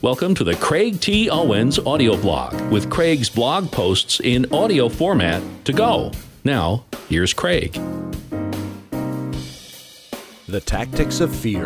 Welcome to the Craig T. Owens audio blog with Craig's blog posts in audio format to go. Now, here's Craig. The tactics of fear.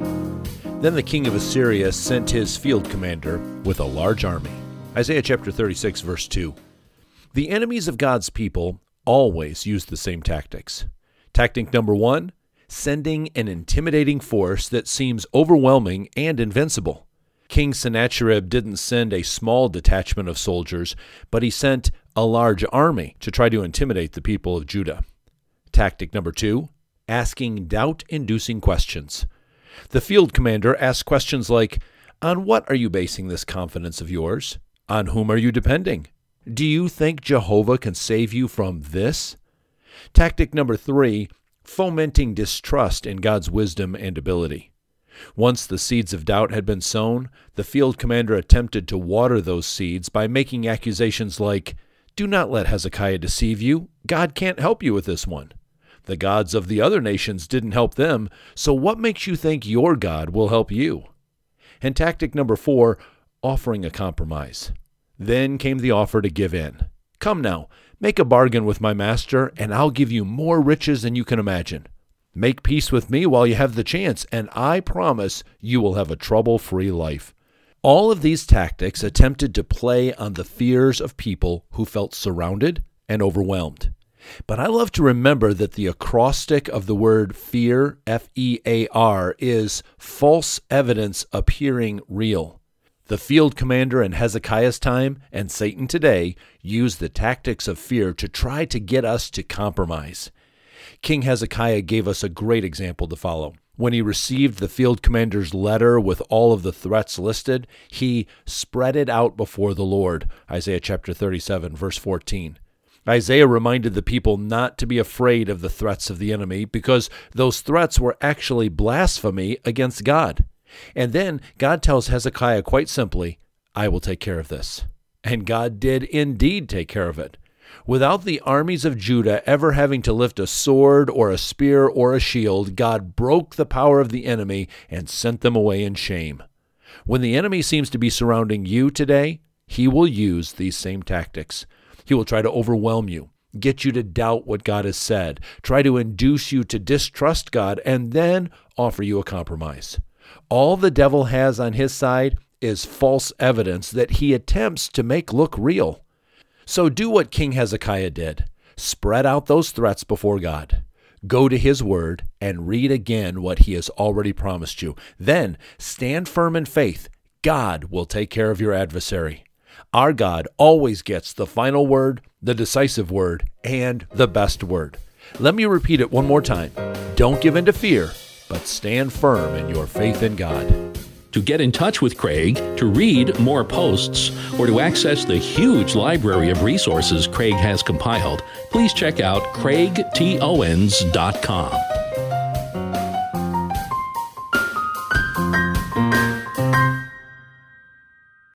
Then the king of Assyria sent his field commander with a large army. Isaiah chapter 36, verse 2. The enemies of God's people always use the same tactics. Tactic number 1, sending an intimidating force that seems overwhelming and invincible. King Sennacherib didn't send a small detachment of soldiers, but he sent a large army to try to intimidate the people of Judah. Tactic number 2, asking doubt-inducing questions. The field commander asked questions like, "On what are you basing this confidence of yours? On whom are you depending? Do you think Jehovah can save you from this?" Tactic number 3, fomenting distrust in God's wisdom and ability. Once the seeds of doubt had been sown, the field commander attempted to water those seeds by making accusations like, "Do not let Hezekiah deceive you. God can't help you with this one. The gods of the other nations didn't help them, so what makes you think your God will help you?" And tactic number 4, offering a compromise. Then came the offer to give in. "Come now, make a bargain with my master, and I'll give you more riches than you can imagine. Make peace with me while you have the chance, and I promise you will have a trouble-free life." All of these tactics attempted to play on the fears of people who felt surrounded and overwhelmed. But I love to remember that the acrostic of the word fear, F-E-A-R, is false evidence appearing real. The field commander in Hezekiah's time and Satan today use the tactics of fear to try to get us to compromise. King Hezekiah gave us a great example to follow. When he received the field commander's letter with all of the threats listed, he spread it out before the Lord. Isaiah chapter 37, verse 14. Isaiah reminded the people not to be afraid of the threats of the enemy because those threats were actually blasphemy against God. And then God tells Hezekiah quite simply, "I will take care of this." And God did indeed take care of it. Without the armies of Judah ever having to lift a sword or a spear or a shield, God broke the power of the enemy and sent them away in shame. When the enemy seems to be surrounding you today, he will use these same tactics. He will try to overwhelm you, get you to doubt what God has said, try to induce you to distrust God, and then offer you a compromise. All the devil has on his side is false evidence that he attempts to make look real. So do what King Hezekiah did. Spread out those threats before God. Go to his word and read again what he has already promised you. Then stand firm in faith. God will take care of your adversary. Our God always gets the final word, the decisive word, and the best word. Let me repeat it one more time. Don't give in to fear, but stand firm in your faith in God. To get in touch with Craig, to read more posts, or to access the huge library of resources Craig has compiled, please check out CraigTOwens.com.